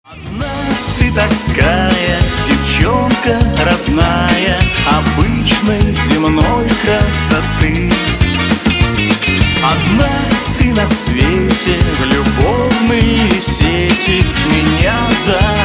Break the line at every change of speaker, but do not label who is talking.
Одна ты такая, девчонка родная, обычной земной красоты. Одна ты на свете, в любовные сети меня